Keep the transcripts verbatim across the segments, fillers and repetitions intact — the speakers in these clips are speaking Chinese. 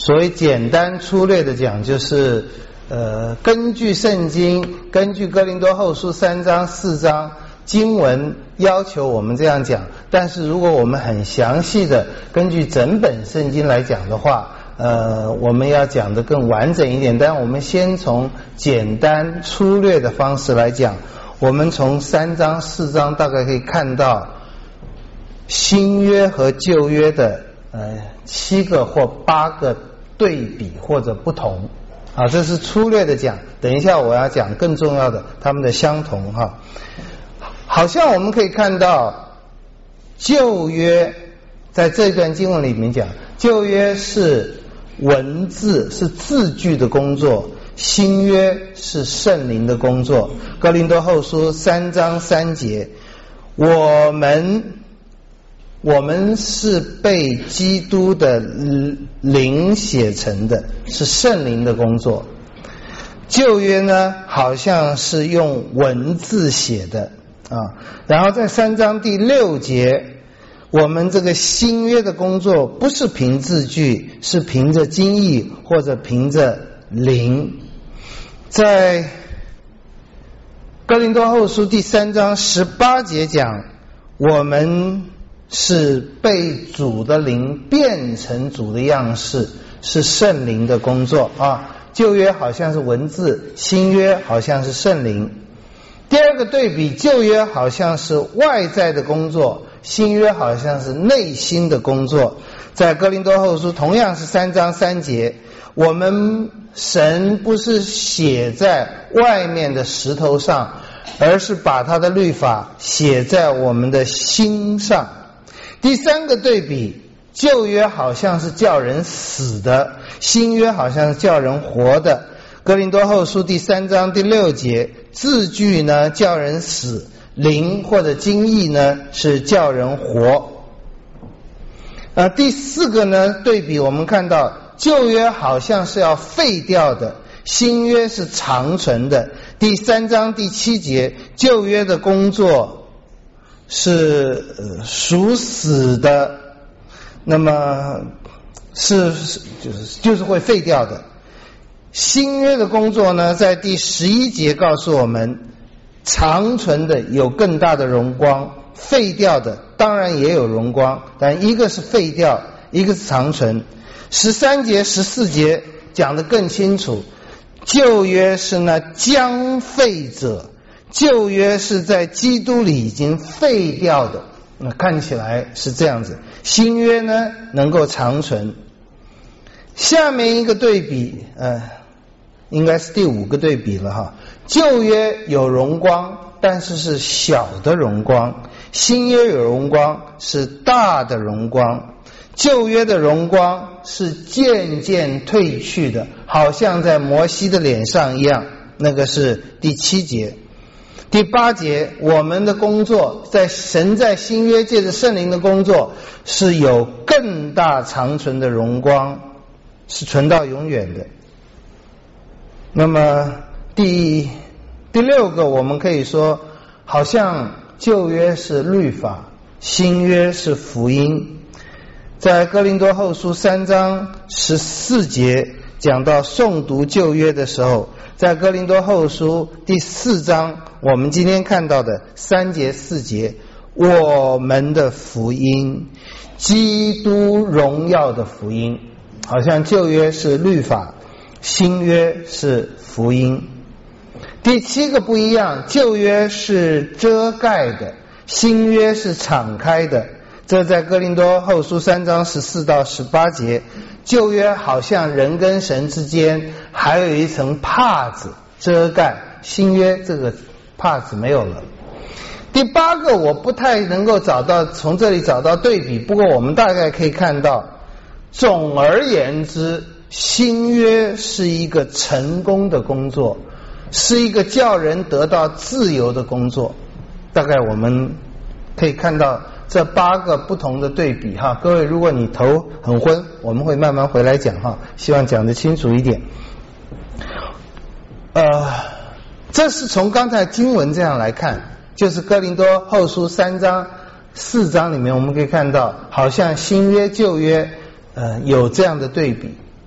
所谓简单粗略的讲，就是呃，根据圣经，根据哥林多后书三章四章经文要求我们这样讲，但是如果我们很详细的根据整本圣经来讲的话，呃，我们要讲得更完整一点。但我们先从简单粗略的方式来讲，我们从三章四章大概可以看到新约和旧约的呃七个或八个对比或者不同啊，这是粗略的讲。等一下我要讲更重要的，他们的相同哈。好像我们可以看到旧约在这段经文里面讲，旧约是文字是字句的工作，新约是圣灵的工作。哥林多后书三章三节，我们我们是被基督的灵写成的，是圣灵的工作。旧约呢，好像是用文字写的啊。然后在三章第六节，我们这个新约的工作不是凭字句，是凭着经意或者凭着灵。在哥林多后书第三章十八节讲，我们是被主的灵变成主的样式，是圣灵的工作啊。旧约好像是文字，新约好像是圣灵。第二个对比，旧约好像是外在的工作，新约好像是内心的工作。在哥林多后书同样是三章三节，我们神不是写在外面的石头上，而是把他的律法写在我们的心上。第三个对比，旧约好像是叫人死的，新约好像是叫人活的。哥林多后书第三章第六节，字句呢叫人死，灵或者经意呢是叫人活。呃，第四个呢对比，我们看到旧约好像是要废掉的，新约是长存的。第三章第七节，旧约的工作是、呃、属死的，那么是就是就是会废掉的。新约的工作呢，在第十一节告诉我们，长存的有更大的荣光，废掉的当然也有荣光，但一个是废掉，一个是长存。十三节十四节讲得更清楚，旧约是那将废者，旧约是在基督里已经废掉的，那看起来是这样子。新约呢能够长存。下面一个对比，呃，应该是第五个对比了哈。旧约有荣光，但是是小的荣光；新约有荣光，是大的荣光。旧约的荣光是渐渐褪去的，好像在摩西的脸上一样，那个是第七节。第八节，我们的工作，在神在新约借着圣灵的工作，是有更大长存的荣光，是存到永远的。那么第第六个，我们可以说，好像旧约是律法，新约是福音。在哥林多后书三章十四节讲到诵读旧约的时候，在哥林多后书第四章，我们今天看到的三节四节，我们的福音，基督荣耀的福音，好像旧约是律法，新约是福音。第七个不一样，旧约是遮盖的，新约是敞开的。这在哥林多后书三章十四到十八节，旧约好像人跟神之间还有一层帕子遮盖，新约这个帕子没有了。第八个我不太能够找到，从这里找到对比，不过我们大概可以看到，总而言之，新约是一个成功的工作，是一个叫人得到自由的工作。大概我们可以看到这八个不同的对比哈，各位如果你头很昏，我们会慢慢回来讲哈，希望讲得清楚一点。呃，这是从刚才经文这样来看，就是哥林多后书三章四章里面我们可以看到，好像新约旧约呃有这样的对比。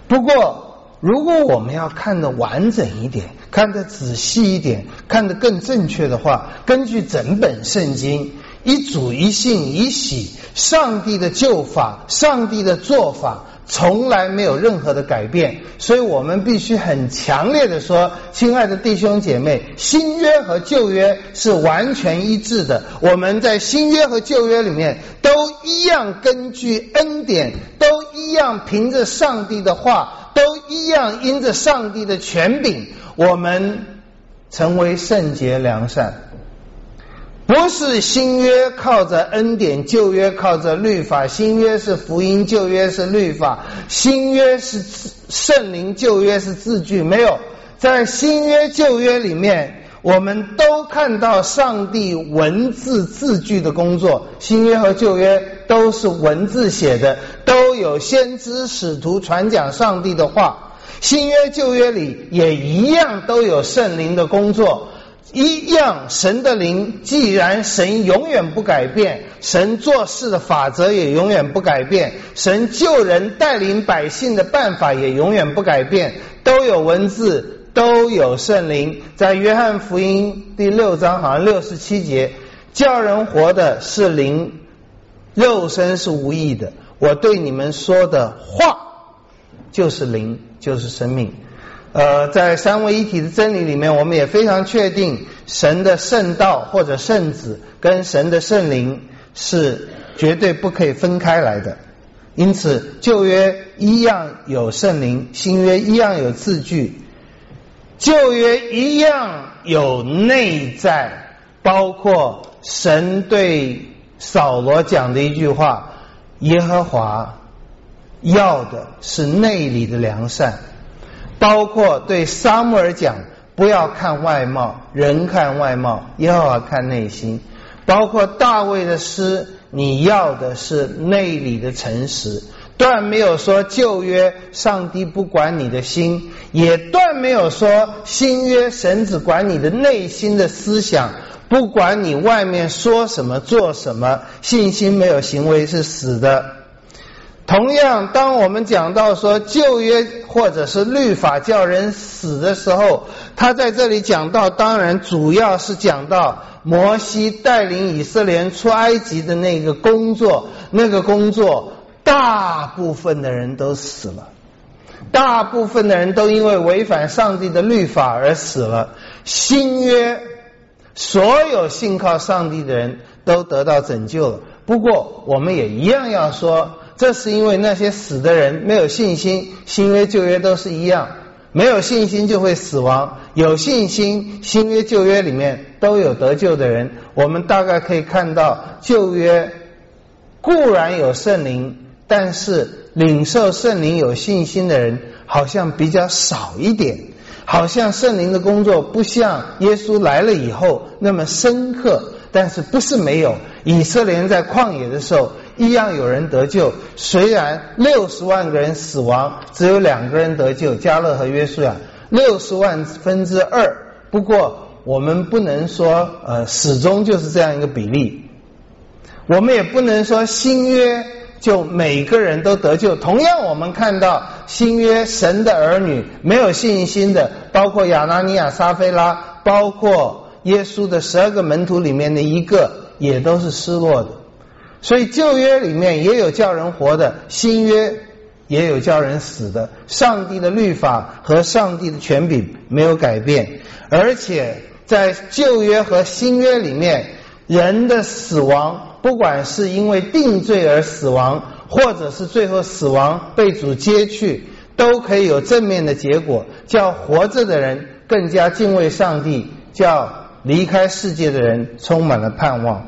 不过如果我们要看得完整一点，看得仔细一点，看得更正确的话，根据整本圣经，一主一信一喜，上帝的救法，上帝的做法从来没有任何的改变。所以我们必须很强烈的说，亲爱的弟兄姐妹，新约和旧约是完全一致的。我们在新约和旧约里面都一样根据恩典，都一样凭着上帝的话，都一样因着上帝的权柄，我们成为圣洁良善。不是新约靠着恩典，旧约靠着律法，新约是福音，旧约是律法，新约是圣灵，旧约是字句。没有，在新约旧约里面，我们都看到上帝文字字句的工作。新约和旧约都是文字写的，都有先知使徒传讲上帝的话。新约旧约里也一样都有圣灵的工作，一样神的灵，既然神永远不改变，神做事的法则也永远不改变，神救人带领百姓的办法也永远不改变，都有文字，都有圣灵。在约翰福音第六章好像六十七节，叫人活的是灵，肉身是无益的。我对你们说的话就是灵，就是生命。呃，在三位一体的真理里面，我们也非常确定神的圣道或者圣子跟神的圣灵是绝对不可以分开来的。因此旧约一样有圣灵，新约一样有字句，旧约一样有内在，包括神对扫罗讲的一句话，耶和华要的是内里的良善，包括对撒母耳讲，不要看外貌，人看外貌，耶和华看内心。包括大卫的诗，你要的是内里的诚实。断没有说旧约上帝不管你的心，也断没有说新约神只管你的内心的思想，不管你外面说什么做什么，信心没有行为是死的。同样，当我们讲到说旧约或者是律法叫人死的时候，他在这里讲到，当然主要是讲到摩西带领以色列人出埃及的那个工作，那个工作大部分的人都死了，大部分的人都因为违反上帝的律法而死了。新约所有信靠上帝的人都得到拯救了。不过我们也一样要说，这是因为那些死的人没有信心，新约旧约都是一样，没有信心就会死亡，有信心新约旧约里面都有得救的人。我们大概可以看到，旧约固然有圣灵，但是领受圣灵有信心的人好像比较少一点，好像圣灵的工作不像耶稣来了以后那么深刻。但是不是没有，以色列人在旷野的时候一样有人得救，虽然六十万个人死亡，只有两个人得救，迦勒和约书亚，六十万分之二。不过我们不能说呃始终就是这样一个比例，我们也不能说新约就每个人都得救。同样我们看到新约神的儿女没有信心的，包括亚拿尼亚、撒非拉，包括耶稣的十二个门徒里面的一个，也都是失落的。所以旧约里面也有叫人活的，新约也有叫人死的。上帝的律法和上帝的权柄没有改变，而且在旧约和新约里面，人的死亡不管是因为定罪而死亡，或者是最后死亡被主接去，都可以有正面的结果，叫活着的人更加敬畏上帝，叫离开世界的人充满了盼望。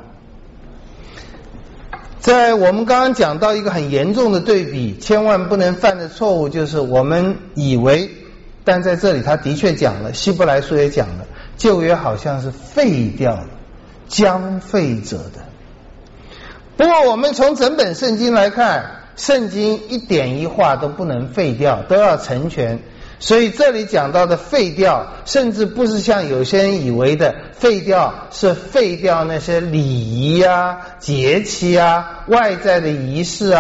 在我们刚刚讲到一个很严重的对比，千万不能犯的错误就是我们以为，但在这里他的确讲了，希伯来书也讲了，旧约好像是废掉了，将废者的。不过我们从整本圣经来看，圣经一点一画都不能废掉，都要成全。所以这里讲到的废掉，甚至不是像有些人以为的废掉是废掉那些礼仪啊、节期啊、外在的仪式啊、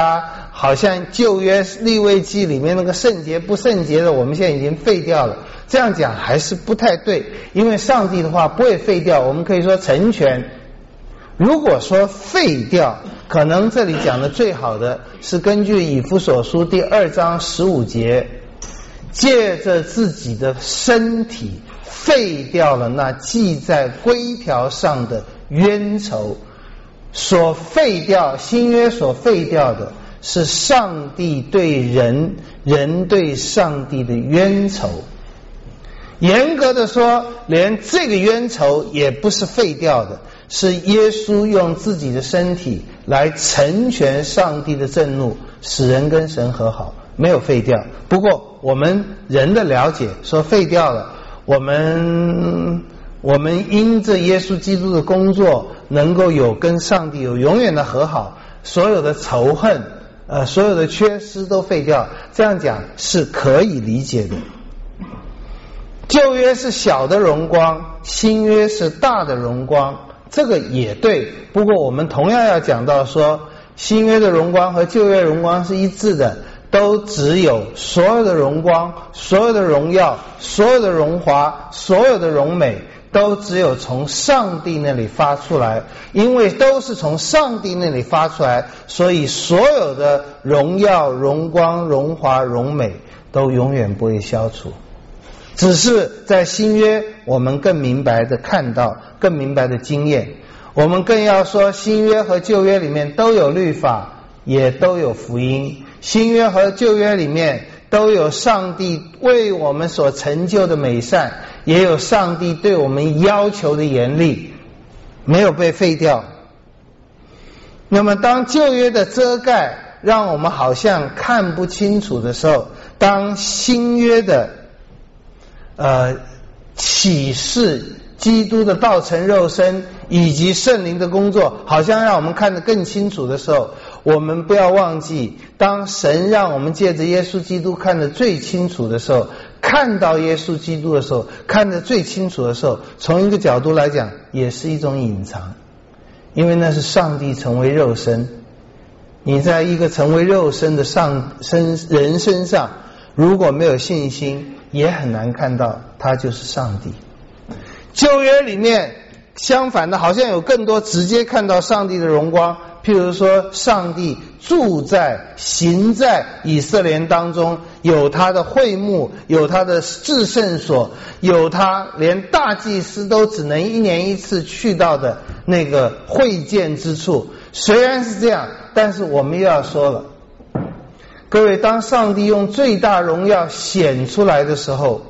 好像旧约利未记里面那个圣洁不圣洁的，我们现在已经废掉了。这样讲还是不太对，因为上帝的话不会废掉，我们可以说成全。如果说废掉，可能这里讲的最好的是根据以弗所书第二章十五节，借着自己的身体废掉了那记在规条上的冤仇。所废掉，新约所废掉的是上帝对人，人对上帝的冤仇。严格的说，连这个冤仇也不是废掉的，是耶稣用自己的身体来成全上帝的震怒，使人跟神和好，没有废掉。不过我们人的了解说废掉了，我们我们因着耶稣基督的工作能够有跟上帝有永远的和好，所有的仇恨呃，所有的缺失都废掉，这样讲是可以理解的。旧约是小的荣光，新约是大的荣光，这个也对。不过我们同样要讲到说，新约的荣光和旧约荣光是一致的，都只有所有的荣光，所有的荣耀，所有的荣华，所有的荣美，都只有从上帝那里发出来。因为都是从上帝那里发出来，所以所有的荣耀、荣光、荣华、荣美都永远不会消除。只是在新约我们更明白的看到，更明白的经验。我们更要说，新约和旧约里面都有律法，也都有福音。新约和旧约里面都有上帝为我们所成就的美善，也有上帝对我们要求的严厉，没有被废掉。那么当旧约的遮盖让我们好像看不清楚的时候，当新约的呃启示基督的道成肉身以及圣灵的工作好像让我们看得更清楚的时候，我们不要忘记，当神让我们借着耶稣基督看得最清楚的时候，看到耶稣基督的时候，看得最清楚的时候，从一个角度来讲也是一种隐藏，因为那是上帝成为肉身。你在一个成为肉身的上身人身上，如果没有信心，也很难看到他就是上帝。旧约里面相反的，好像有更多直接看到上帝的荣光，譬如说上帝住在行在以色列当中，有他的会幕，有他的至圣所，有他连大祭司都只能一年一次去到的那个会见之处。虽然是这样，但是我们又要说了，各位，当上帝用最大荣耀显出来的时候，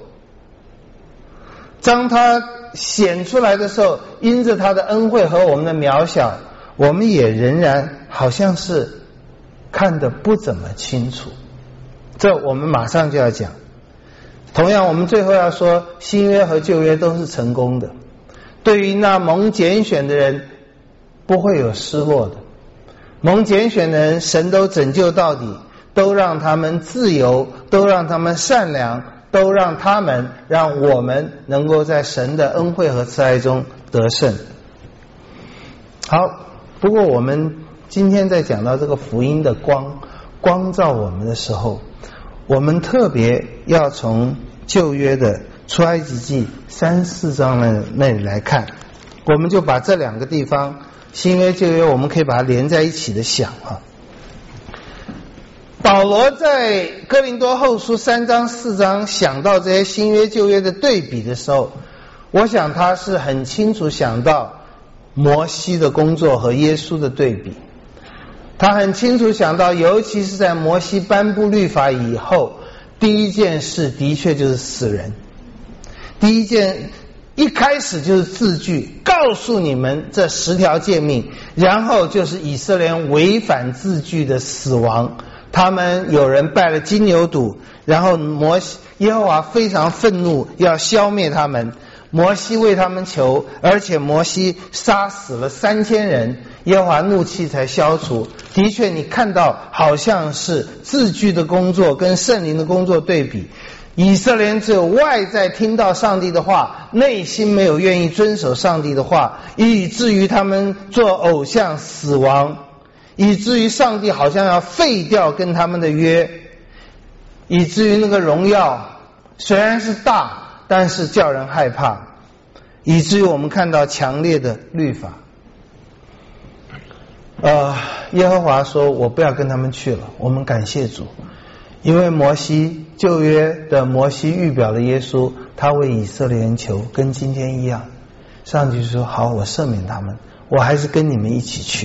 当他显出来的时候，因着他的恩惠和我们的渺小，我们也仍然好像是看得不怎么清楚。这我们马上就要讲。同样我们最后要说，新约和旧约都是成功的，对于那蒙拣选的人不会有失落的。蒙拣选的人神都拯救到底，都让他们自由，都让他们善良，都让他们让我们能够在神的恩惠和慈爱中得胜。好，不过我们今天在讲到这个福音的光光照我们的时候，我们特别要从旧约的出埃及记三四章的那里来看，我们就把这两个地方新约旧约我们可以把它连在一起的想啊。保罗在哥林多后书三章四章想到这些新约旧约的对比的时候，我想他是很清楚想到摩西的工作和耶稣的对比。他很清楚想到，尤其是在摩西颁布律法以后，第一件事的确就是死人。第一件一开始就是字句，告诉你们这十条诫命，然后就是以色列人违反字句的死亡。他们有人拜了金牛犊，然后摩西耶和华非常愤怒，要消灭他们。摩西为他们求，而且摩西杀死了三千人，耶和华怒气才消除。的确你看到好像是字句的工作跟圣灵的工作对比。以色列人只有外在听到上帝的话，内心没有愿意遵守上帝的话，以至于他们做偶像死亡。 以至于上帝好像要废掉跟他们的约，以至于那个荣耀虽然是大，但是叫人害怕，以至于我们看到强烈的律法。呃，耶和华说我不要跟他们去了，我们感谢主，因为摩西旧约的摩西预表的耶稣，他为以色列人求，跟今天一样。上帝说好，我赦免他们，我还是跟你们一起去。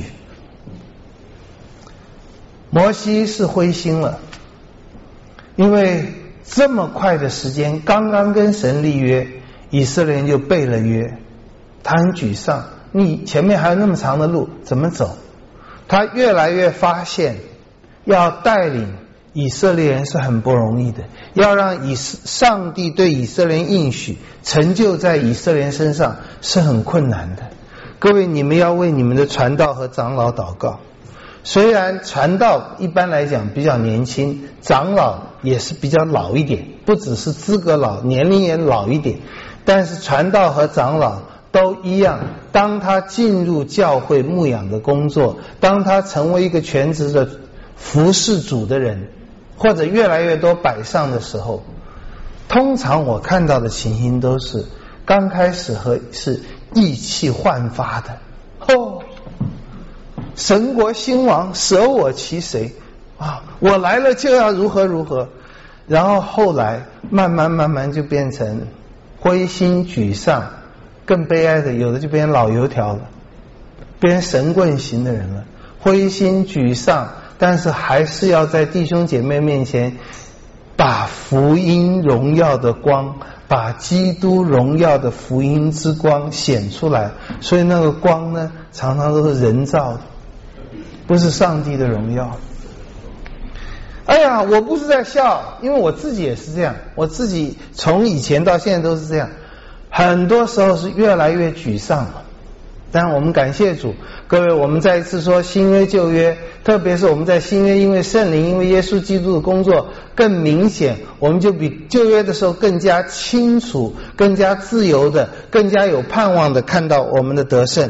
摩西是灰心了，因为这么快的时间，刚刚跟神立约，以色列人就背了约，他很沮丧，你前面还有那么长的路怎么走？他越来越发现要带领以色列人是很不容易的，要让以上帝对以色列人应许成就在以色列人身上是很困难的。各位，你们要为你们的传道和长老祷告。虽然传道一般来讲比较年轻，长老也是比较老一点，不只是资格老，年龄也老一点，但是传道和长老都一样，当他进入教会牧养的工作，当他成为一个全职的服侍主的人，或者越来越多摆上的时候，通常我看到的情形都是刚开始和是意气焕发的，哦，神国兴亡，舍我其谁啊！我来了就要如何如何，然后后来慢慢慢慢就变成灰心沮丧，更悲哀的，有的就变成老油条了，变成神棍型的人了，灰心沮丧，但是还是要在弟兄姐妹面前把福音荣耀的光，把基督荣耀的福音之光显出来。所以那个光呢，常常都是人造的，不是上帝的荣耀。哎呀，我不是在笑，因为我自己也是这样，我自己从以前到现在都是这样，很多时候是越来越沮丧了。但我们感谢主，各位，我们再一次说新约旧约，特别是我们在新约，因为圣灵，因为耶稣基督的工作更明显，我们就比旧约的时候更加清楚，更加自由的，更加有盼望的看到我们的得胜。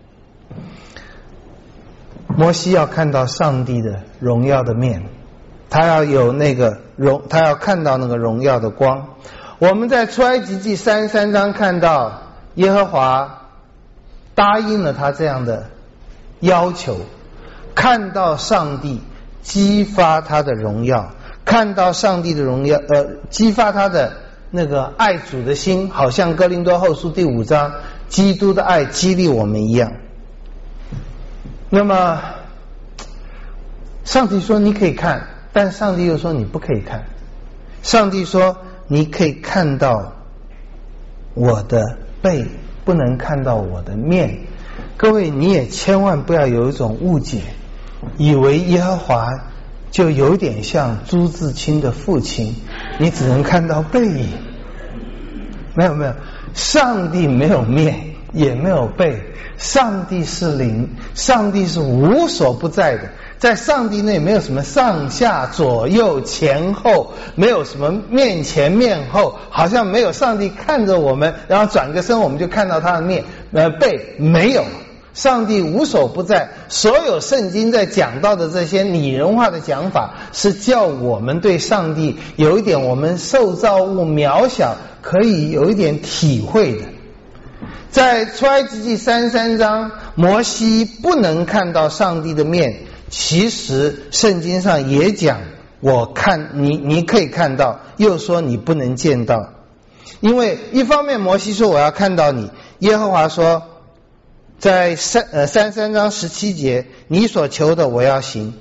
摩西要看到上帝的荣耀的面，他要有那个荣，他要看到那个荣耀的光。我们在出埃及记三十三章看到耶和华答应了他这样的要求，看到上帝激发他的荣耀，看到上帝的荣耀，呃，激发他的那个爱主的心，好像哥林多后书第五章基督的爱激励我们一样。那么上帝说你可以看，但上帝又说你不可以看。上帝说你可以看到我的背，不能看到我的面。各位，你也千万不要有一种误解，以为耶和华就有点像朱自清的父亲，你只能看到背影。没有没有，上帝没有面也没有背，上帝是灵，上帝是无所不在的。在上帝内没有什么上下左右前后，没有什么面前面后，好像没有上帝看着我们，然后转个身我们就看到他的面，呃背没有。上帝无所不在，所有圣经在讲到的这些拟人化的讲法，是叫我们对上帝有一点我们受造物渺小可以有一点体会的。在出埃及记三十三章，摩西不能看到上帝的面，其实圣经上也讲，我看你你可以看到，又说你不能见到。因为一方面摩西说我要看到你，耶和华说在三呃三十三章十七节，你所求的我要行。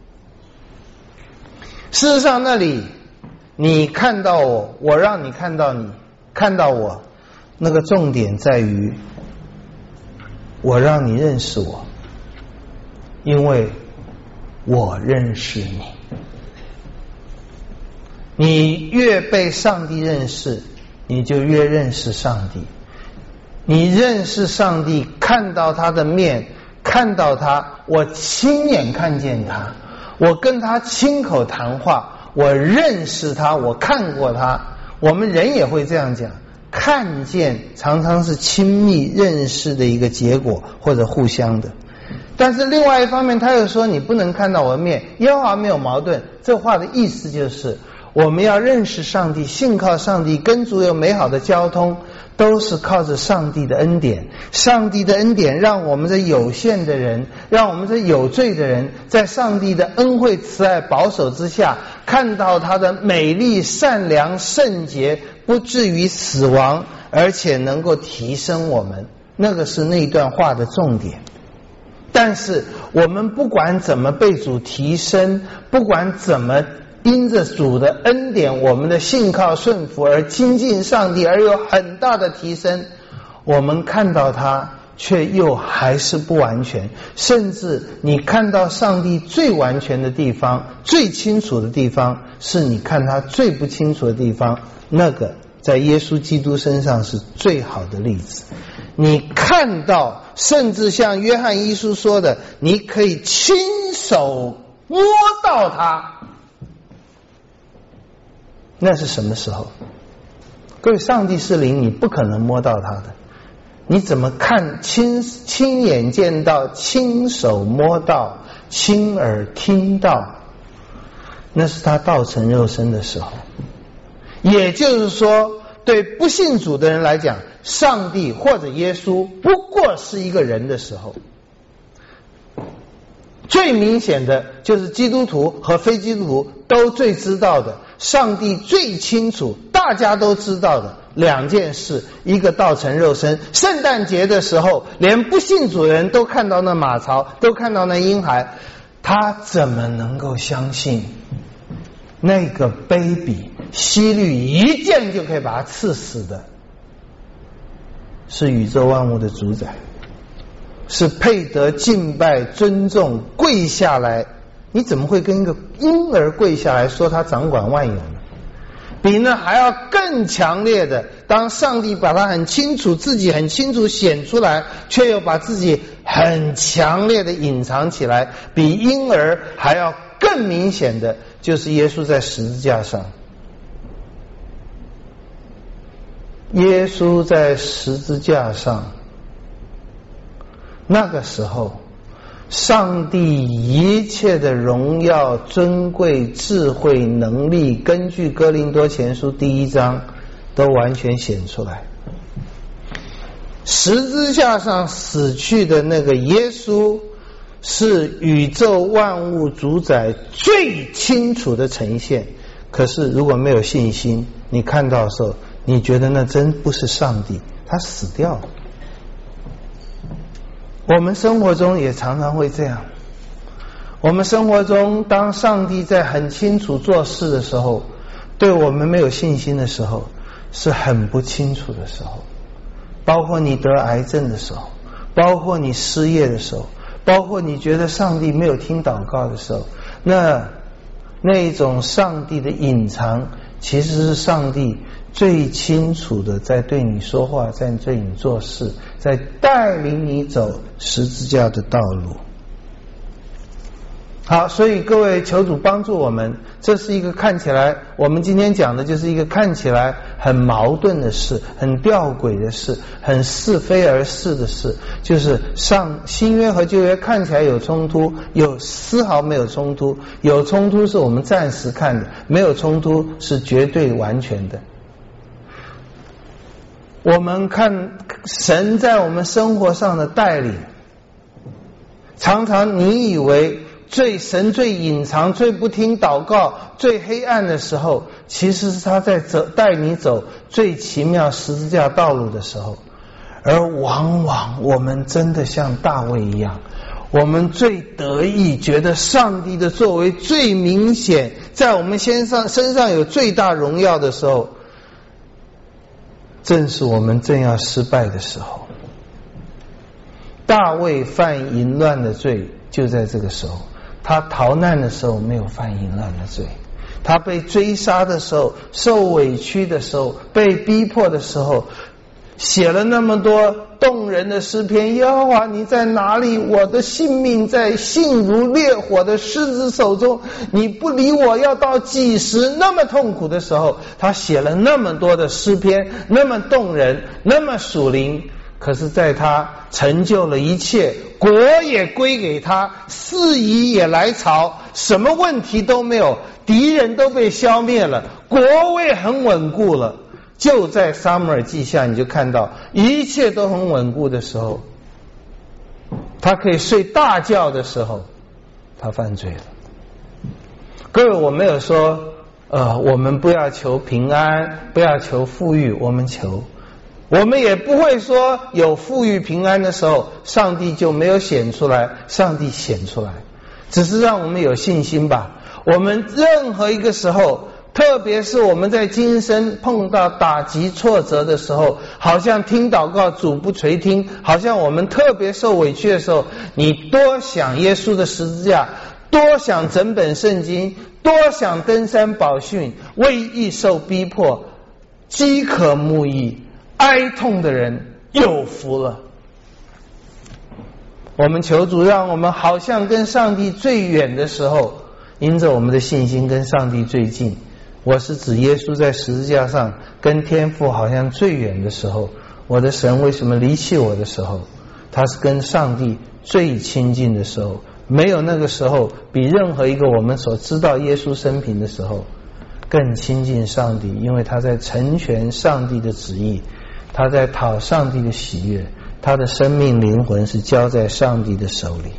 事实上那里你看到我，我让你看到你看到我，那个重点在于我让你认识我，因为我认识你。你越被上帝认识，你就越认识上帝。你认识上帝，看到他的面，看到他，我亲眼看见他，我跟他亲口谈话，我认识他，我看过他。我们人也会这样讲，看见常常是亲密认识的一个结果，或者互相的。 但是另外一方面他又说你不能看到我的面，耶和华没有矛盾。这话的意思就是我们要认识上帝，信靠上帝，跟主有美好的交通，都是靠着上帝的恩典。上帝的恩典让我们这有限的人，让我们这有罪的人，在上帝的恩惠慈爱保守之下，看到他的美丽善良圣洁，不至于死亡，而且能够提升我们。那个是那段话的重点。但是我们不管怎么被主提升，不管怎么因着主的恩典，我们的信靠顺服而亲近上帝，而有很大的提升，我们看到他却又还是不完全。甚至你看到上帝最完全的地方，最清楚的地方，是你看他最不清楚的地方，那个在耶稣基督身上是最好的例子。你看到，甚至像约翰一书说的，你可以亲手摸到他，那是什么时候？各位，上帝是灵，你不可能摸到他的，你怎么看亲亲眼见到，亲手摸到，亲耳听到？那是他道成肉身的时候。也就是说，对不信主的人来讲，上帝或者耶稣不过是一个人的时候。最明显的就是基督徒和非基督徒都最知道的，上帝最清楚大家都知道的两件事，一个道成肉身。圣诞节的时候连不信主的人都看到那马槽，都看到那婴孩，他怎么能够相信那个baby希律一剑就可以把他刺死的是宇宙万物的主宰，是配得敬拜尊重跪下来？你怎么会跟一个婴儿跪下来说他掌管万有呢？比那还要更强烈的，当上帝把他很清楚自己很清楚显出来，却又把自己很强烈的隐藏起来，比婴儿还要更明显的就是耶稣在十字架上。耶稣在十字架上，那个时候上帝一切的荣耀尊贵智慧能力，根据哥林多前书第一章都完全显出来。十字架上死去的那个耶稣是宇宙万物主宰最清楚的呈现。可是如果没有信心，你看到的时候你觉得那真不是上帝，他死掉了。我们生活中也常常会这样，我们生活中当上帝在很清楚做事的时候，对我们没有信心的时候，是很不清楚的时候。包括你得癌症的时候，包括你失业的时候，包括你觉得上帝没有听祷告的时候，那那一种上帝的隐藏，其实是上帝最清楚的在对你说话，在对你做事，在带领你走十字架的道路。好，所以各位，求主帮助我们，这是一个看起来，我们今天讲的就是一个看起来很矛盾的事，很吊诡的事，很是非而是的事，就是上新约和旧约看起来有冲突，有丝毫没有冲突，有冲突是我们暂时看的，没有冲突是绝对完全的。我们看神在我们生活上的带领，常常你以为最神最隐藏最不听祷告最黑暗的时候，其实是他在走带你走最奇妙十字架道路的时候。而往往我们真的像大卫一样，我们最得意觉得上帝的作为最明显，在我们身上身上有最大荣耀的时候，正是我们正要失败的时候。大卫犯淫乱的罪就在这个时候，他逃难的时候没有犯淫乱的罪，他被追杀的时候，受委屈的时候，被逼迫的时候，写了那么多动人的诗篇，耶和华你在哪里？我的性命在性如烈火的狮子手中，你不理我要到几时？那么痛苦的时候，他写了那么多的诗篇，那么动人，那么属灵。 可是在他成就了一切，国也归给他，四夷也来朝，什么问题都没有，敌人都被消灭了，国位很稳固了。就在撒母耳记下，你就看到一切都很稳固的时候，他可以睡大觉的时候，他犯罪了。各位，我没有说呃，我们不要求平安，不要求富裕，我们求。我们也不会说有富裕平安的时候，上帝就没有显出来，上帝显出来，只是让我们有信心吧。我们任何一个时候，特别是我们在今生碰到打击挫折的时候，好像听祷告主不垂听，好像我们特别受委屈的时候，你多想耶稣的十字架，多想整本圣经，多想登山宝训，为义受逼迫，饥渴慕义，哀痛的人有福了。我们求主让我们好像跟上帝最远的时候，因着我们的信心跟上帝最近。我是指耶稣在十字架上跟天父好像最远的时候，我的神为什么离弃我的时候，他是跟上帝最亲近的时候。没有那个时候比任何一个我们所知道耶稣生平的时候更亲近上帝，因为他在成全上帝的旨意，他在讨上帝的喜悦，他的生命灵魂是交在上帝的手里。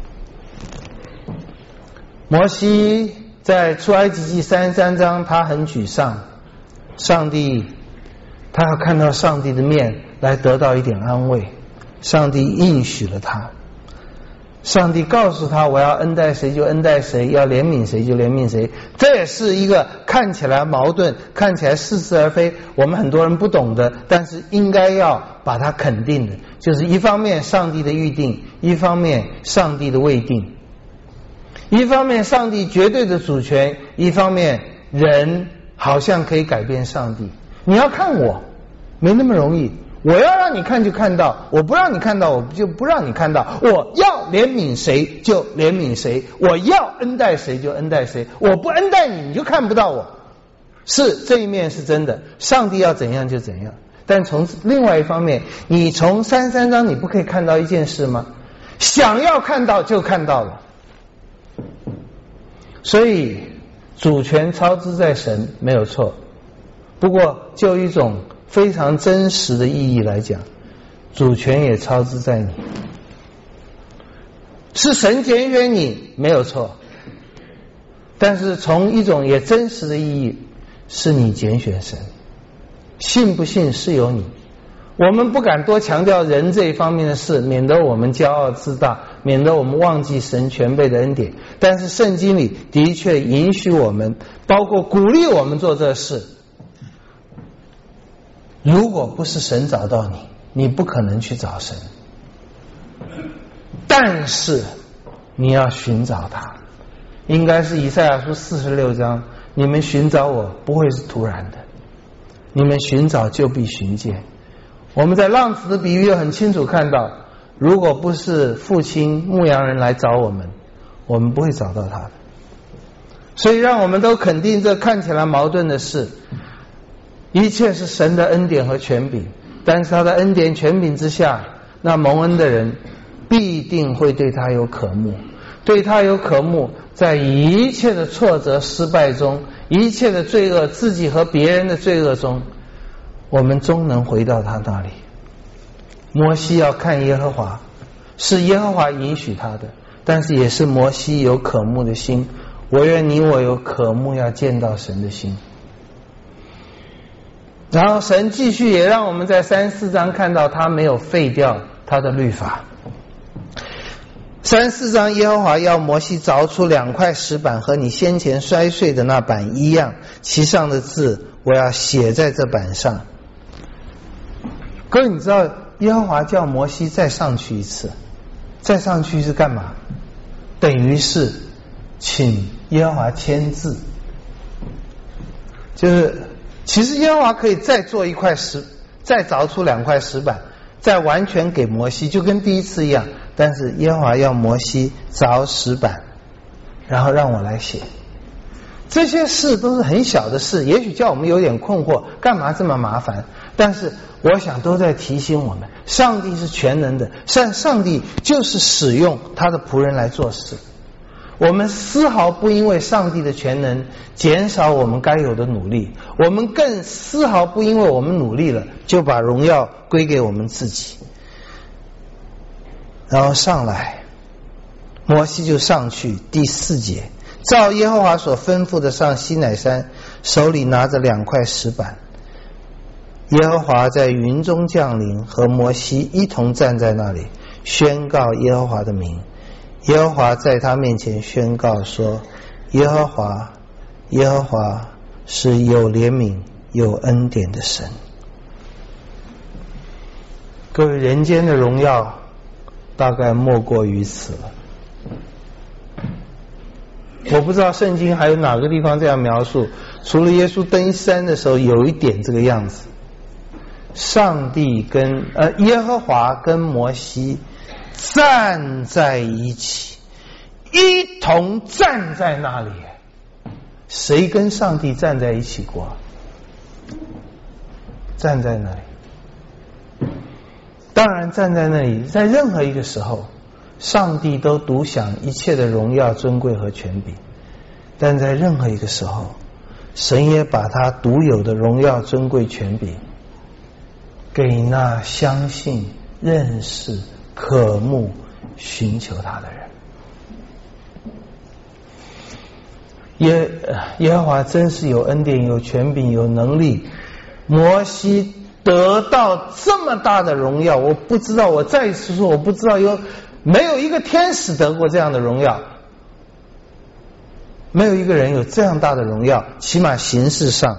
摩西在出埃及记三十三章，他很沮丧，上帝他要看到上帝的面来得到一点安慰，上帝应许了他，上帝告诉他，我要恩待谁就恩待谁，要怜悯谁就怜悯谁。这也是一个看起来矛盾，看起来似是而非，我们很多人不懂的，但是应该要把它肯定的，就是一方面上帝的预定，一方面上帝的未定，一方面上帝绝对的主权，一方面人好像可以改变上帝。你要看我没那么容易，我要让你看就看到，我不让你看到我就不让你看到，我要怜悯谁就怜悯谁，我要恩待谁就恩待谁，我不恩待你你就看不到我。是这一面是真的，上帝要怎样就怎样。但从另外一方面，你从三十三章你不可以看到一件事吗？想要看到就看到了。所以主权操之在神没有错，不过就一种非常真实的意义来讲，主权也操之在你，是神拣选你没有错，但是从一种也真实的意义，是你拣选神，信不信是由你。我们不敢多强调人这一方面的事，免得我们骄傲自大，免得我们忘记神全备的恩典。但是圣经里的确允许我们，包括鼓励我们做这事。如果不是神找到你，你不可能去找神，但是你要寻找他。应该是以赛亚书四十六章，你们寻找我不会是突然的，你们寻找就必寻见。我们在浪子的比喻很清楚看到，如果不是父亲牧羊人来找我们，我们不会找到他的。所以让我们都肯定这看起来矛盾的事，一切是神的恩典和权柄，但是他的恩典权柄之下，那蒙恩的人必定会对他有渴慕，对他有渴慕，在一切的挫折失败中，一切的罪恶，自己和别人的罪恶中，我们终能回到他那里。摩西要看耶和华，是耶和华允许他的，但是也是摩西有渴慕的心。我愿你我有渴慕要见到神的心。然后神继续也让我们在三四章看到他没有废掉他的律法。三四章耶和华要摩西凿出两块石板，和你先前摔碎的那板一样，其上的字我要写在这板上。各位你知道耶和华叫摩西再上去一次，再上去是干嘛？等于是请耶和华签字，就是其实耶和华可以再做一块石，再凿出两块石板，再完全给摩西，就跟第一次一样，但是耶和华要摩西凿石板，然后让我来写。 这些事都是很小的事，也许叫我们有点困惑，干嘛这么麻烦？但是我想都在提醒我们，上帝是全能的，上上帝就是使用他的仆人来做事。我们丝毫不因为上帝的全能减少我们该有的努力，我们更丝毫不因为我们努力了就把荣耀归给我们自己。然后上来，摩西就上去，第四节，照耶和华所吩咐的上西乃山，手里拿着两块石板。耶和华在云中降临，和摩西一同站在那里，宣告耶和华的名。耶和华在他面前宣告说，耶和华耶和华是有怜悯有恩典的神。各位，人间的荣耀大概莫过于此了。我不知道圣经还有哪个地方这样描述，除了耶稣登山的时候有一点这个样子。上帝跟呃耶和华跟摩西站在一起，一同站在那里。谁跟上帝站在一起过？站在那里。当然站在那里，在任何一个时候，上帝都独享一切的荣耀、尊贵和权柄。但在任何一个时候，神也把他独有的荣耀、尊贵、权柄给那相信、认识、渴慕、寻求他的人。耶耶和华真是有恩典、有权柄、有能力。摩西得到这么大的荣耀，我不知道，我再一次说，我不知道有没有一个天使得过这样的荣耀，没有一个人有这样大的荣耀，起码形式上。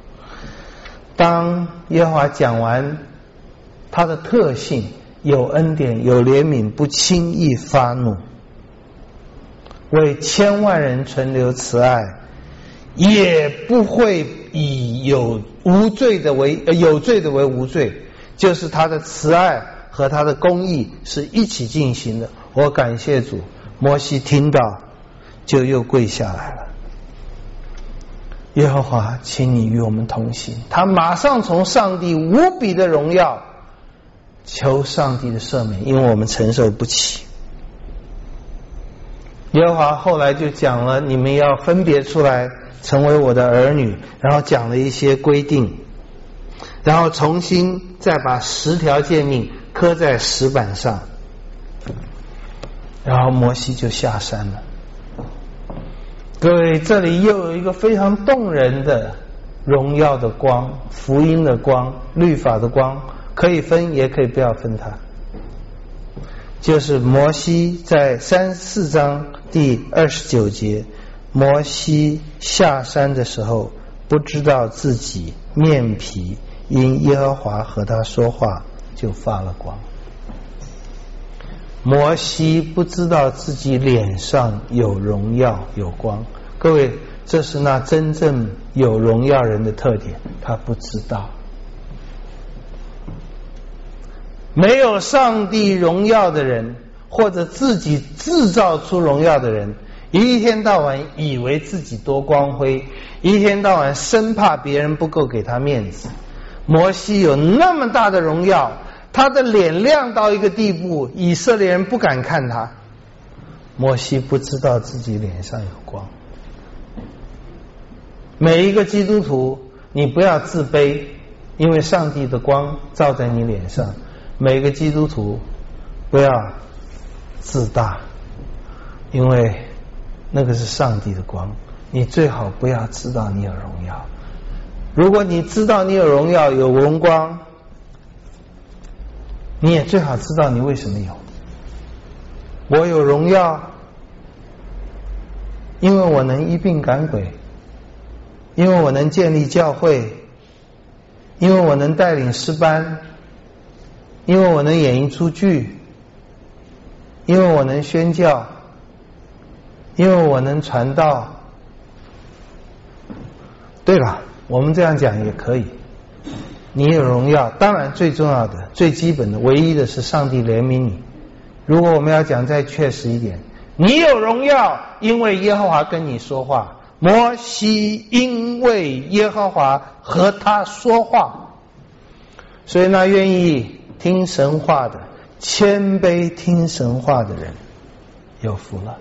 当耶和华讲完他的特性，有恩典、有怜悯，不轻易发怒，为千万人存留慈爱，也不会以有无罪的为、呃、有罪的为无罪，就是他的慈爱和他的公义是一起进行的。我感谢主，摩西听到就又跪下来了。耶和华，请你与我们同行。他马上从上帝无比的荣耀求上帝的赦免，因为我们承受不起。耶和华后来就讲了，你们要分别出来成为我的儿女，然后讲了一些规定，然后重新再把十条诫命刻在石板上，然后摩西就下山了。各位，这里又有一个非常动人的荣耀的光，福音的光，律法的光，可以分也可以不要分它。就是摩西在三十四章第二十九节，摩西下山的时候，不知道自己面皮因耶和华和他说话就发了光。摩西不知道自己脸上有荣耀有光，各位，这是那真正有荣耀人的特点，他不知道。没有上帝荣耀的人，或者自己制造出荣耀的人，一天到晚以为自己多光辉，一天到晚生怕别人不够给他面子。摩西有那么大的荣耀，他的脸亮到一个地步，以色列人不敢看他。摩西不知道自己脸上有光。每一个基督徒，你不要自卑，因为上帝的光照在你脸上。每个基督徒不要自大，因为那个是上帝的光。你最好不要知道你有荣耀。如果你知道你有荣耀有荣光，你也最好知道你为什么有。我有荣耀，因为我能医病赶鬼，因为我能建立教会，因为我能带领诗班，因为我能演一出剧，因为我能宣教，因为我能传道。对了，我们这样讲也可以。你有荣耀，当然最重要的、最基本的、唯一的是上帝怜悯你。如果我们要讲再确实一点，你有荣耀，因为耶和华跟你说话。 摩西因为耶和华和他说话，所以那愿意听神话的、谦卑听神话的人有福了。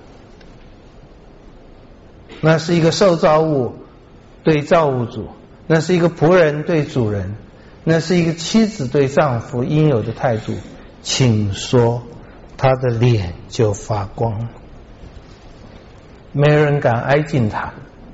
那是一个受造物对造物主，那是一个仆人对主人，那是一个妻子对丈夫应有的态度。请说，他的脸就发光，没人敢挨近他。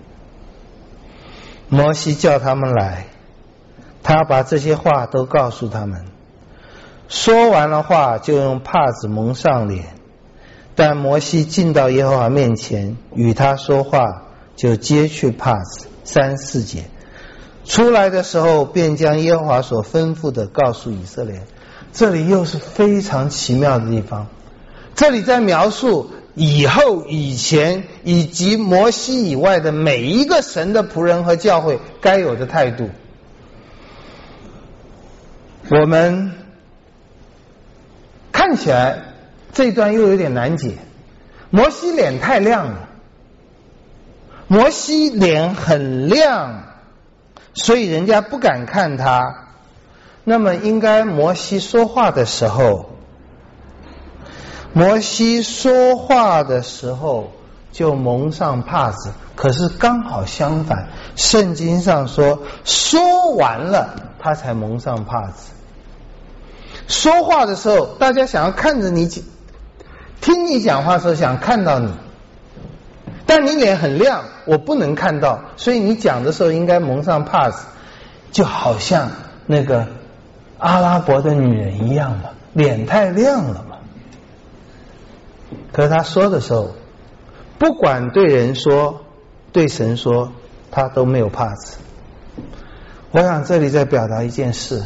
摩西叫他们来，他把这些话都告诉他们。说完了话，就用帕子蒙上脸。但摩西进到耶和华面前，与他说话，就揭去帕子。三四节，出来的时候，便将耶和华所吩咐的告诉以色列。这里又是非常奇妙的地方，这里在描述以后、以前以及摩西以外的每一个神的仆人和教会该有的态度。我们看起来这一段又有点难解。摩西脸太亮了，摩西脸很亮，所以人家不敢看他。那么应该摩西说话的时候，摩西说话的时候就蒙上帕子，可是刚好相反，圣经上说说完了他才蒙上帕子。说话的时候大家想要看着你，听你讲话的时候想看到你，但你脸很亮，我不能看到，所以你讲的时候应该蒙上帕子，就好像那个阿拉伯的女人一样嘛，脸太亮了嘛。可是他说的时候，不管对人说对神说，他都没有帕子。我想这里在表达一件事，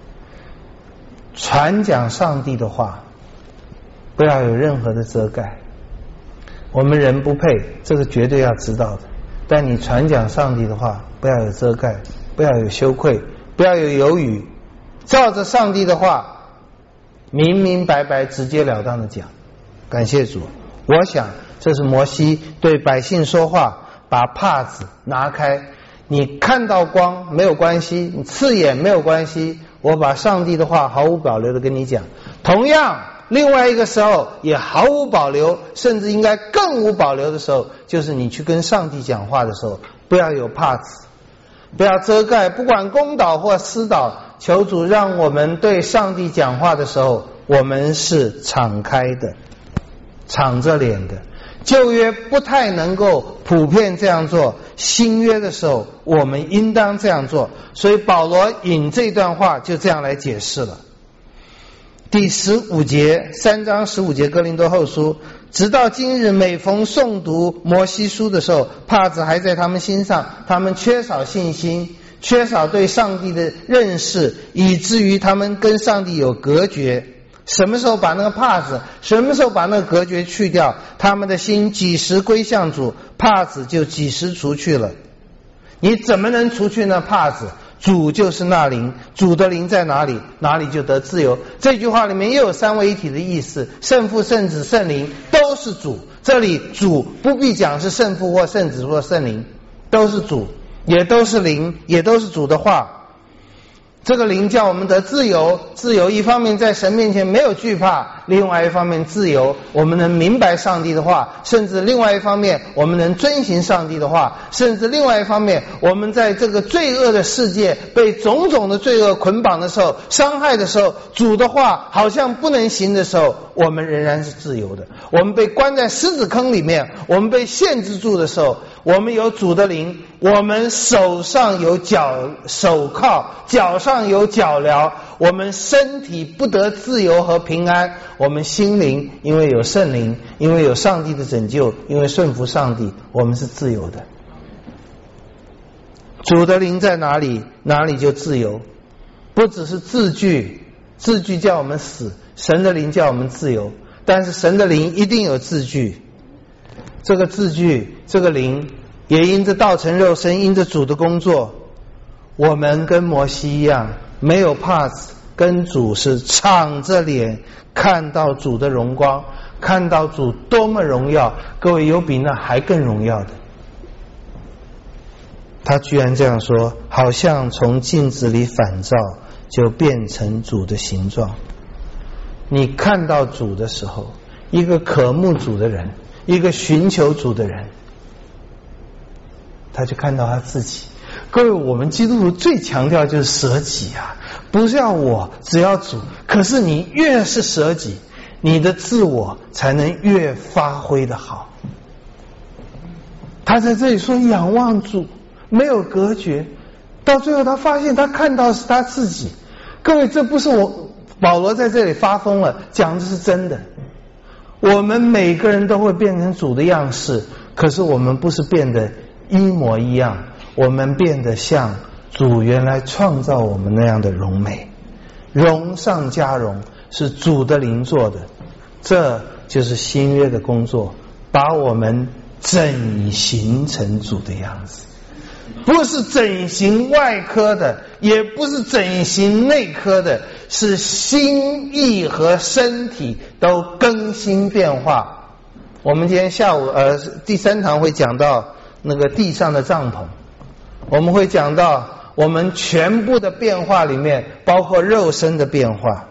传讲上帝的话不要有任何的遮盖。我们人不配，这个绝对要知道的，但你传讲上帝的话不要有遮盖，不要有羞愧，不要有犹豫，照着上帝的话明明白白直截了当的讲。感谢主，我想这是摩西对百姓说话，把帕子拿开，你看到光没有关系，你刺眼没有关系，我把上帝的话毫无保留的跟你讲。同样另外一个时候也毫无保留，甚至应该更无保留的时候，就是你去跟上帝讲话的时候，不要有帕子，不要遮盖，不管公道或私道，求主让我们对上帝讲话的时候，我们是敞开的，敞着脸的。旧约不太能够普遍这样做，新约的时候我们应当这样做，所以保罗引这段话就这样来解释了。第十五节，三章十五节哥林多后书，直到今日每逢诵读摩西书的时候，帕子还在他们心上，他们缺少信心，缺少对上帝的认识，以至于他们跟上帝有隔绝。什么时候把那个帕子，什么时候把那个隔绝去掉，他们的心几时归向主，帕子就几时除去了。你怎么能除去那帕子？主就是那灵，主的灵在哪里，哪里就得自由。这句话里面也有三位一体的意思，圣父圣子圣灵都是主，这里主不必讲是圣父或圣子或圣灵，都是主，也都是灵，也都是主的话。这个灵叫我们得自由，自由一方面在神面前没有惧怕，另外一方面自由我们能明白上帝的话，甚至另外一方面我们能遵行上帝的话，甚至另外一方面我们在这个罪恶的世界被种种的罪恶捆绑的时候，伤害的时候，主的话好像不能行的时候，我们仍然是自由的。我们被关在狮子坑里面，我们被限制住的时候，我们有主的灵，我们手上有脚手铐，脚上有脚镣，我们身体不得自由和平安，我们心灵因为有圣灵，因为有上帝的拯救，因为顺服上帝，我们是自由的。主的灵在哪里，哪里就自由。不只是字句，字句叫我们死，神的灵叫我们自由，但是神的灵一定有字句，这个字句，这个灵也因着道成肉身，因着主的工作，我们跟摩西一样，没有帕子，跟主是敞着脸，看到主的荣光，看到主多么荣耀。各位，有比那还更荣耀的。 他居然这样说，好像从镜子里反照就变成主的形状。你看到主的时候，一个渴慕主的人，一个寻求主的人，他就看到他自己。各位，我们基督徒最强调就是舍己啊，不是要我，只要主。可是你越是舍己，你的自我才能越发挥的好。他在这里说仰望主，没有隔绝，到最后他发现他看到是他自己。各位，这不是我保罗在这里发疯了，讲的是真的。我们每个人都会变成主的样式，可是我们不是变得一模一样，我们变得像主原来创造我们那样的荣美，荣上加荣，是主的灵做的。这就是新约的工作，把我们整形成主的样子，不是整形外科的，也不是整形内科的，是心意和身体都更新变化。我们今天下午呃第三堂会讲到那个地上的帐篷，我们会讲到我们全部的变化里面包括肉身的变化。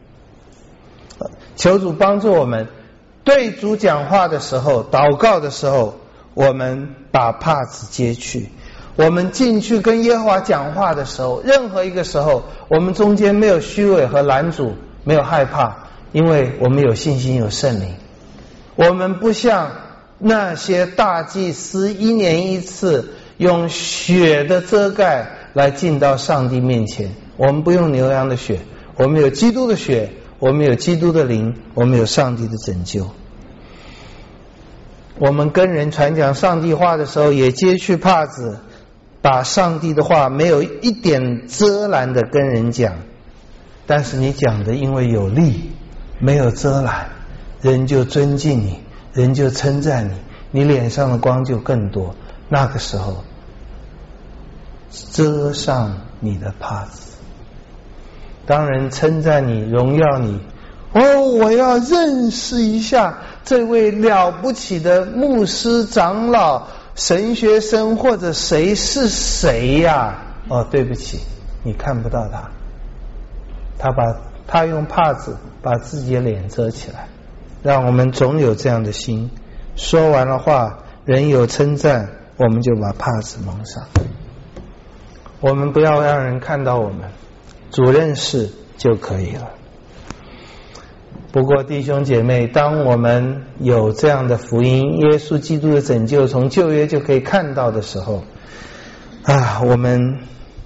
求主帮助我们，对主讲话的时候，祷告的时候，我们把帕子揭去。我们进去跟耶和华讲话的时候，任何一个时候，我们中间没有虚伪和拦阻，没有害怕，因为我们有信心，有圣灵。我们不像那些大祭司一年一次用血的遮盖来进到上帝面前，我们不用牛羊的血，我们有基督的血，我们有基督的灵，我们有上帝的拯救。我们跟人传讲上帝话的时候，也揭去帕子，把上帝的话没有一点遮拦的跟人讲。但是你讲的因为有力，没有遮拦，人就尊敬你，人就称赞你，你脸上的光就更多。那个时候遮上你的帕子，当人称赞你，荣耀你，哦，我要认识一下这位了不起的牧师长老神学生或者谁是谁呀？哦，对不起，你看不到他，他把他用帕子把自己的脸遮起来。让我们总有这样的心，说完了话，人有称赞，我们就把帕子蒙上。我们不要让人看到我们，主认识就可以了。不过弟兄姐妹，当我们有这样的福音，耶稣基督的拯救从旧约就可以看到的时候啊，我们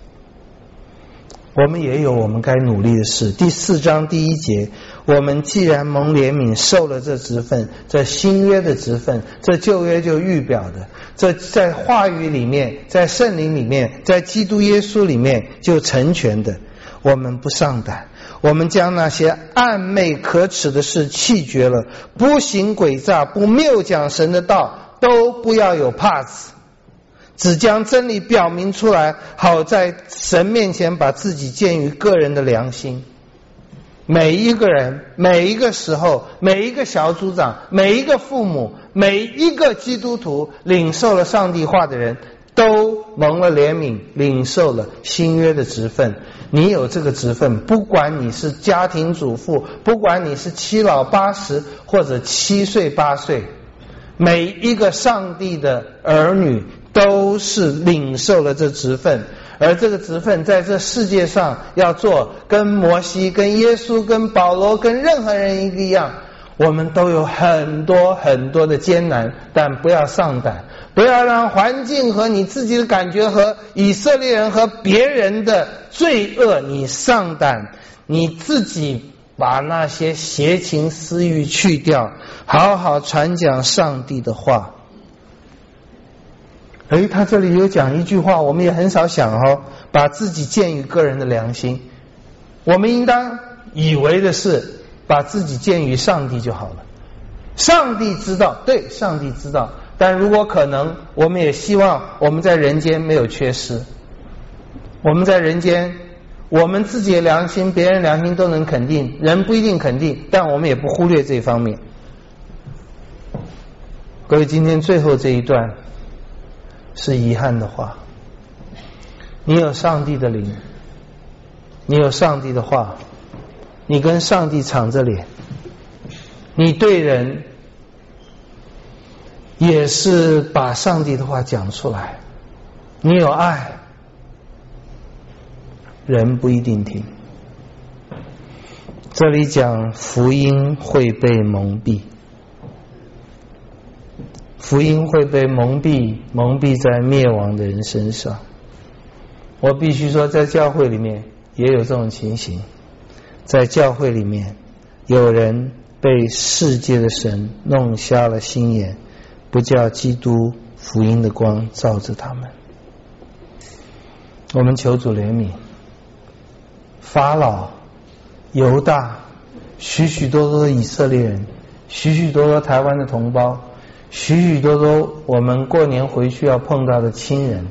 我们也有我们该努力的事。第四章第一节，我们既然蒙怜悯，受了这职分，这新约的职分，这旧约就预表的，这在话语里面，在圣灵里面，在基督耶稣里面就成全的。我们不上胆，我们将那些暗昧可耻的事弃绝了，不行诡诈，不谬讲神的道，都不要有帕子，只将真理表明出来，好在神面前把自己建于个人的良心。每一个人，每一个时候，每一个小组长，每一个父母，每一个基督徒，领受了上帝话的人，都蒙了怜悯，领受了新约的职分。你有这个职分，不管你是家庭主妇，不管你是七老八十或者七岁八岁，每一个上帝的儿女都是领受了这职分。而这个职分在这世界上要做跟摩西、跟耶稣、跟保罗、跟任何人一样，我们都有很多很多的艰难，但不要上胆，不要让环境和你自己的感觉和以色列人和别人的罪恶你上胆，你自己把那些邪情私欲去掉，好好传讲上帝的话。诶，他这里有讲一句话，我们也很少想哦，把自己建于个人的良心。我们应当以为的是把自己建于上帝就好了。上帝知道，对，上帝知道，但如果可能，我们也希望我们在人间没有缺失。我们在人间，我们自己的良心，别人良心都能肯定，人不一定肯定，但我们也不忽略这一方面。各位，今天最后这一段是遗憾的话， 你有上帝的灵，你有上帝的话，你跟上帝敞着脸，你对人也是把上帝的话讲出来，你有爱，人不一定听。这里讲福音会被蒙蔽，福音会被蒙蔽，蒙蔽在灭亡的人身上。我必须说，在教会里面也有这种情形，在教会里面有人被世界的神弄瞎了心眼，不叫基督福音的光照着他们。我们求主怜悯，法老、犹大、许许多多的以色列人，许许多多台湾的同胞，许许多多我们过年回去要碰到的亲人，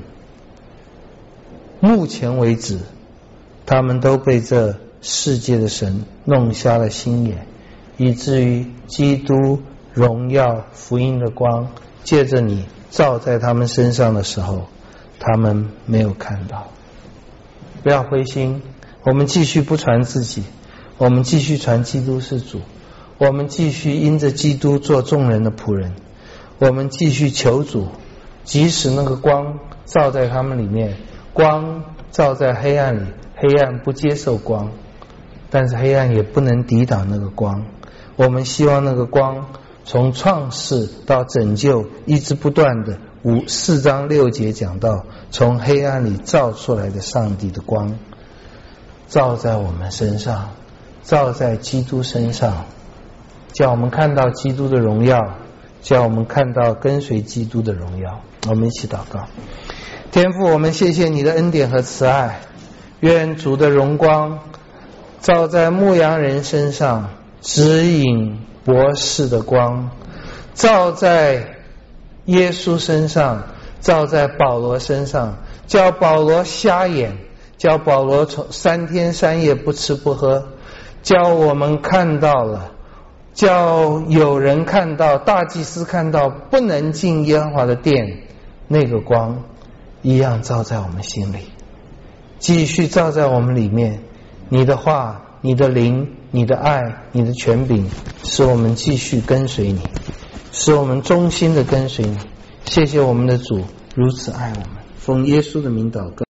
目前为止他们都被这世界的神弄瞎了心眼，以至于基督荣耀福音的光借着你照在他们身上的时候，他们没有看到。不要灰心，我们继续不传自己，我们继续传基督是主，我们继续因着基督做众人的仆人，我们继续求主，即使那个光照在他们里面，光照在黑暗里，黑暗不接受光，但是黑暗也不能抵挡那个光。我们希望那个光从创世到拯救，一直不断的五四章六节讲到，从黑暗里照出来的上帝的光，照在我们身上，照在基督身上，叫我们看到基督的荣耀，叫我们看到跟随基督的荣耀。我们一起祷告。天父，我们谢谢你的恩典和慈爱，愿主的荣光照在牧羊人身上，指引博士的光，照在耶稣身上，照在保罗身上，叫保罗瞎眼，叫保罗从三天三夜不吃不喝，叫我们看到了，叫有人看到，大祭司看到不能进耶和华的殿，那个光一样照在我们心里，继续照在我们里面。你的话，你的灵，你的爱，你的权柄，使我们继续跟随你，使我们忠心的跟随你。谢谢我们的主如此爱我们，奉耶稣的名祷告。